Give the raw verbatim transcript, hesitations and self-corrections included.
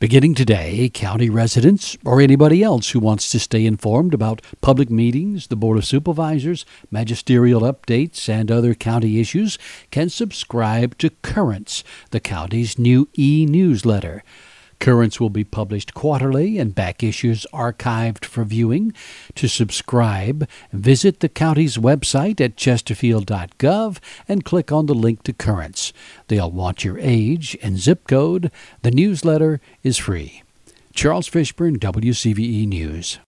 Beginning today, county residents or anybody else who wants to stay informed about public meetings, the Board of Supervisors, magisterial updates, and other county issues can subscribe to Currents, the county's new e-newsletter. Currents will be published quarterly and back issues archived for viewing. To subscribe, visit the county's website at chesterfield dot gov and click on the link to Currents. They'll want your age and zip code. The newsletter is free. Charles Fishburne, W C V E News.